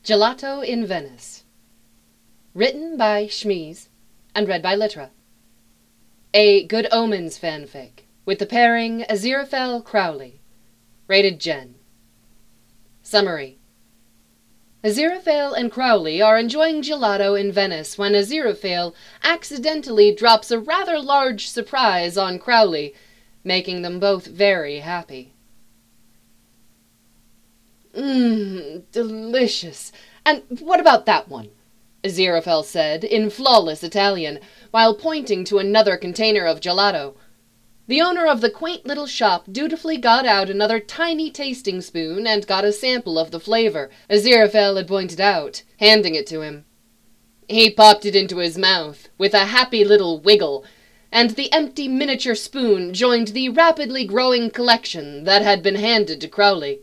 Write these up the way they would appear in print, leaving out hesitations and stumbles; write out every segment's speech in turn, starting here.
Gelato in Venice. Written by Schmies and read by Litra. A Good Omens fanfic with the pairing Aziraphale Crowley. Rated Gen. Summary. Aziraphale and Crowley are enjoying gelato in Venice when Aziraphale accidentally drops a rather large surprise on Crowley, making them both very happy. Delicious. And what about that one? Aziraphale said in flawless Italian, while pointing to another container of gelato. The owner of the quaint little shop dutifully got out another tiny tasting spoon and got a sample of the flavor Aziraphale had pointed out, handing it to him. He popped it into his mouth with a happy little wiggle, and the empty miniature spoon joined the rapidly growing collection that had been handed to Crowley.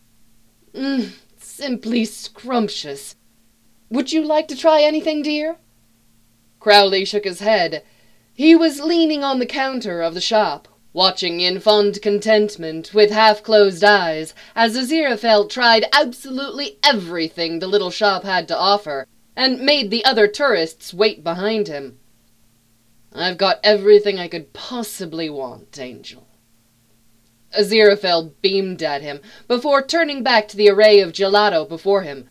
Simply scrumptious. Would you like to try anything, dear? Crowley shook his head. He was leaning on the counter of the shop, watching in fond contentment with half-closed eyes as Aziraphale tried absolutely everything the little shop had to offer, and made the other tourists wait behind him. I've got everything I could possibly want, Angel. Aziraphale beamed at him, before turning back to the array of gelato before him.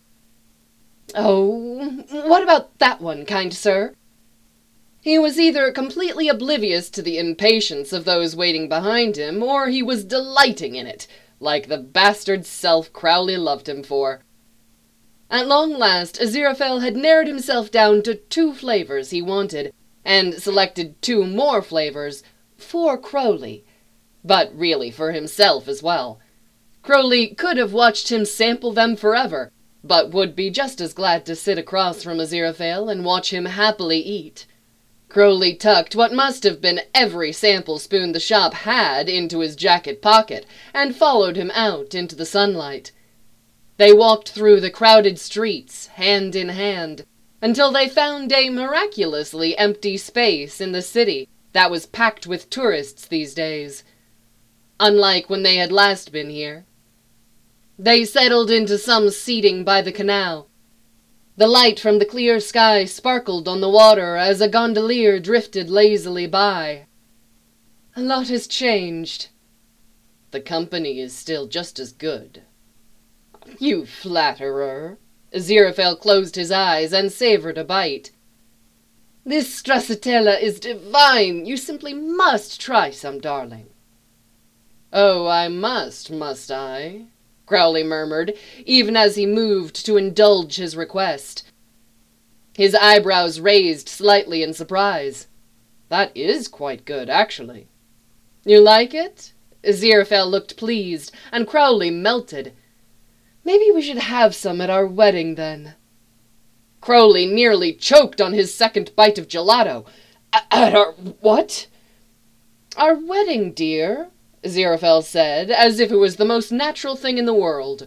Oh, what about that one, kind sir? He was either completely oblivious to the impatience of those waiting behind him, or he was delighting in it, like the bastard self Crowley loved him for. At long last, Aziraphale had narrowed himself down to 2 flavors he wanted, and selected 2 more flavors for Crowley, but really for himself as well. Crowley could have watched him sample them forever, but would be just as glad to sit across from Aziraphale and watch him happily eat. Crowley tucked what must have been every sample spoon the shop had into his jacket pocket, and followed him out into the sunlight. They walked through the crowded streets, hand in hand, until they found a miraculously empty space in the city that was packed with tourists these days. Unlike when they had last been here. They settled into some seating by the canal. The light from the clear sky sparkled on the water as a gondolier drifted lazily by. A lot has changed. The company is still just as good. You flatterer. Aziraphale closed his eyes and savored a bite. This stracciatella is divine. You simply must try some, darling. Oh, I must I? Crowley murmured, even as he moved to indulge his request. His eyebrows raised slightly in surprise. That is quite good, actually. You like it? Aziraphale looked pleased, and Crowley melted. Maybe we should have some at our wedding, then. Crowley nearly choked on his second bite of gelato. At our what? Our wedding, dear, Aziraphale said, as if it was the most natural thing in the world.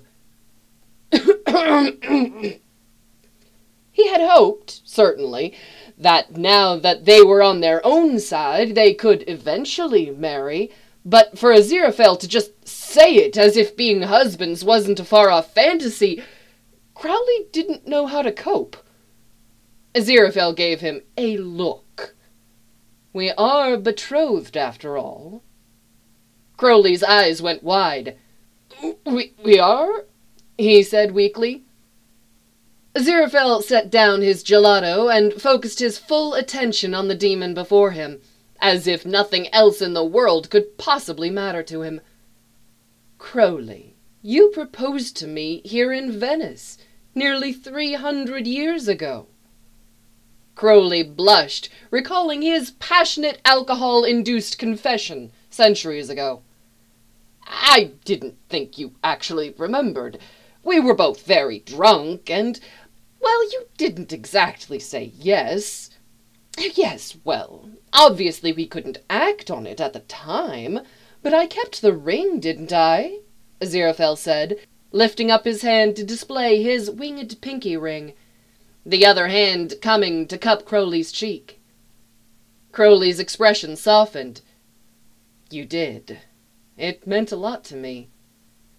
He had hoped, certainly, that now that they were on their own side, they could eventually marry, but for Aziraphale to just say it as if being husbands wasn't a far-off fantasy, Crowley didn't know how to cope. Aziraphale gave him a look. We are betrothed, after all. Crowley's eyes went wide. We are? He said weakly. Aziraphale set down his gelato and focused his full attention on the demon before him, as if nothing else in the world could possibly matter to him. Crowley, you proposed to me here in Venice, nearly 300 years ago. Crowley blushed, recalling his passionate alcohol-induced confession centuries ago. I didn't think you actually remembered. We were both very drunk, and, well, you didn't exactly say yes. Yes, well, obviously we couldn't act on it at the time, but I kept the ring, didn't I? Aziraphale said, lifting up his hand to display his winged pinky ring, the other hand coming to cup Crowley's cheek. Crowley's expression softened. You did. It meant a lot to me.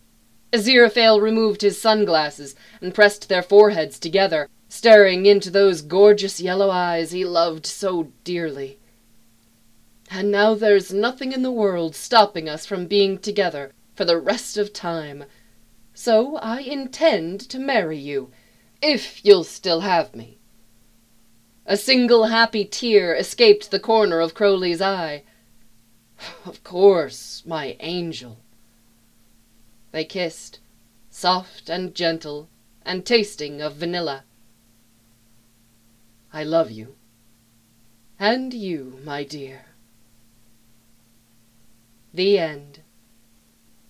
Aziraphale removed his sunglasses and pressed their foreheads together, staring into those gorgeous yellow eyes he loved so dearly. And now there's nothing in the world stopping us from being together for the rest of time. So I intend to marry you, if you'll still have me." A single happy tear escaped the corner of Crowley's eye. "Of course, my angel." They kissed, soft and gentle, and tasting of vanilla. "I love you." "And you, my dear." The end.